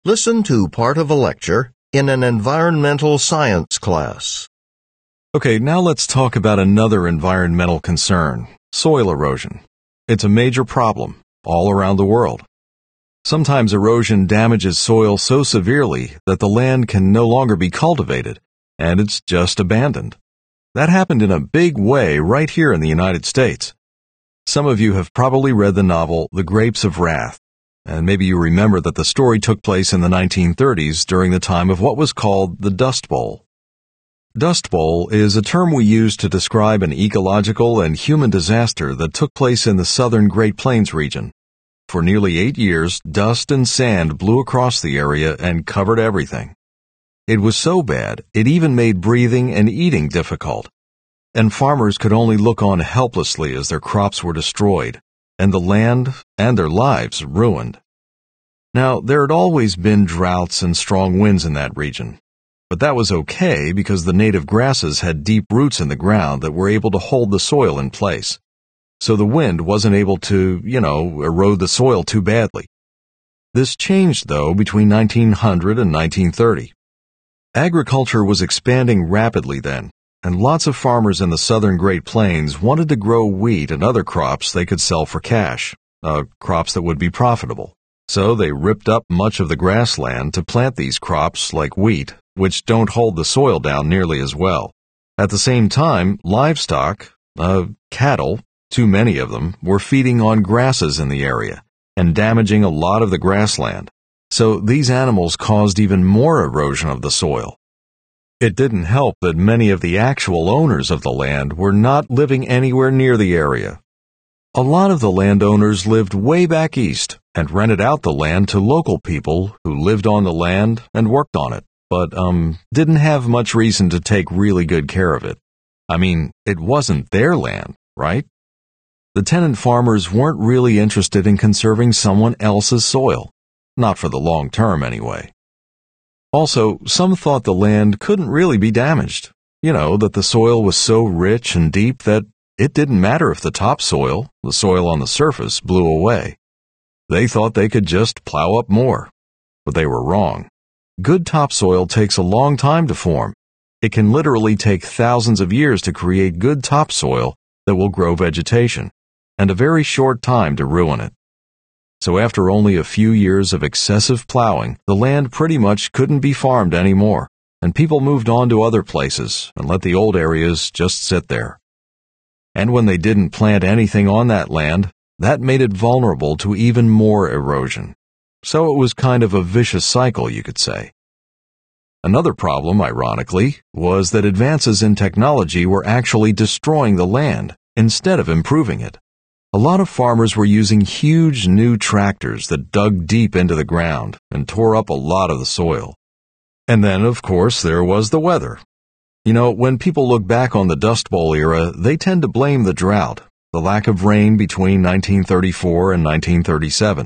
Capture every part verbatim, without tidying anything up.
Listen to part of a lecture in an environmental science class. Okay, now let's talk about another environmental concern, soil erosion. It's a major problem all around the world. Sometimes erosion damages soil so severely that the land can no longer be cultivated, and it's just abandoned. That happened in a big way right here in the United States. Some of you have probably read the novel The Grapes of Wrath, and maybe you remember that the story took place in the nineteen thirties during the time of what was called the Dust Bowl. Dust Bowl is a term we use to describe an ecological and human disaster that took place in the southern Great Plains region. For nearly eight years, dust and sand blew across the area and covered everything. It was so bad, it even made breathing and eating difficult. And farmers could only look on helplessly as their crops were destroyed, and the land and their lives ruined. Now, there had always been droughts and strong winds in that region. But that was okay because the native grasses had deep roots in the ground that were able to hold the soil in place. So the wind wasn't able to, you know, erode the soil too badly. This changed, though, between nineteen hundred and nineteen thirty. Agriculture was expanding rapidly then, and lots of farmers in the southern Great Plains wanted to grow wheat and other crops they could sell for cash, uh, crops that would be profitable. So they ripped up much of the grassland to plant these crops like wheat, which don't hold the soil down nearly as well. At the same time, livestock, uh, cattle, too many of them, were feeding on grasses in the area and damaging a lot of the grassland. So these animals caused even more erosion of the soil. It didn't help that many of the actual owners of the land were not living anywhere near the area. A lot of the landowners lived way back east and rented out the land to local people who lived on the land and worked on it, but um didn't have much reason to take really good care of it. I mean, it wasn't their land, right? The tenant farmers weren't really interested in conserving someone else's soil, not for the long term anyway. Also, some thought the land couldn't really be damaged. You know, that the soil was so rich and deep that it didn't matter if the topsoil, the soil on the surface, blew away. They thought they could just plow up more. But they were wrong. Good topsoil takes a long time to form. It can literally take thousands of years to create good topsoil that will grow vegetation, and a very short time to ruin it. So after only a few years of excessive plowing, the land pretty much couldn't be farmed anymore, and people moved on to other places and let the old areas just sit there. And when they didn't plant anything on that land, that made it vulnerable to even more erosion. So it was kind of a vicious cycle, you could say. Another problem, ironically, was that advances in technology were actually destroying the land instead of improving it. A lot of farmers were using huge new tractors that dug deep into the ground and tore up a lot of the soil. And then, of course, there was the weather. You know, when people look back on the Dust Bowl era, they tend to blame the drought, the lack of rain between nineteen thirty-four and nineteen thirty-seven.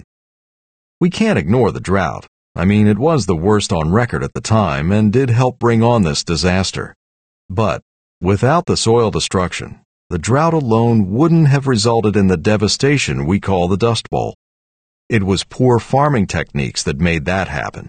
We can't ignore the drought. I mean, it was the worst on record at the time and did help bring on this disaster. But without the soil destruction, the drought alone wouldn't have resulted in the devastation we call the Dust Bowl. It was poor farming techniques that made that happen.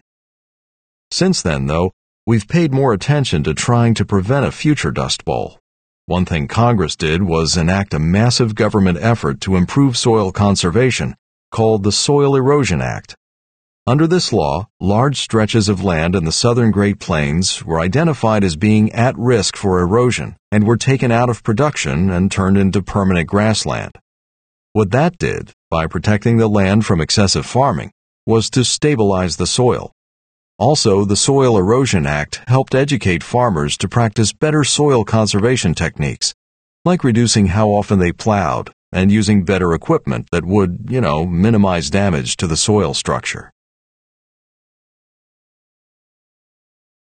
Since then, though, we've paid more attention to trying to prevent a future Dust Bowl. One thing Congress did was enact a massive government effort to improve soil conservation called the Soil Erosion Act. Under this law, large stretches of land in the southern Great Plains were identified as being at risk for erosion and were taken out of production and turned into permanent grassland. What that did, by protecting the land from excessive farming, was to stabilize the soil. Also, the Soil Erosion Act helped educate farmers to practice better soil conservation techniques, like reducing how often they plowed and using better equipment that would, you know, minimize damage to the soil structure.